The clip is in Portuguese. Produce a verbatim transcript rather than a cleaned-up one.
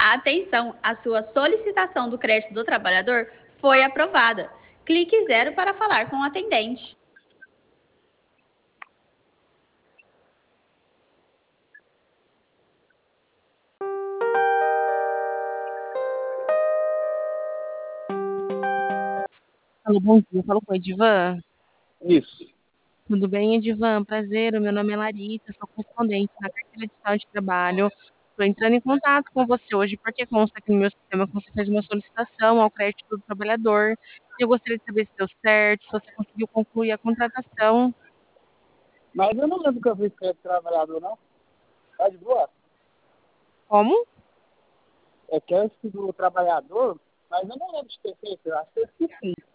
Atenção, a sua solicitação do crédito do trabalhador foi aprovada. Clique zero para falar com o atendente. Alô, bom dia. Falo com o Edivan. Isso. Tudo bem, Edivan? Prazer, o meu nome é Larissa, sou correspondente na carteira digital de trabalho. Estou entrando em contato com você hoje porque consta aqui no meu sistema que você fez uma solicitação ao crédito do trabalhador. E eu gostaria de saber se deu certo, se você conseguiu concluir a contratação. Mas eu não lembro que eu fiz crédito trabalhador, não. Tá de boa? Como? É crédito do trabalhador, mas eu não lembro de ter feito. Eu acho que eu esqueci.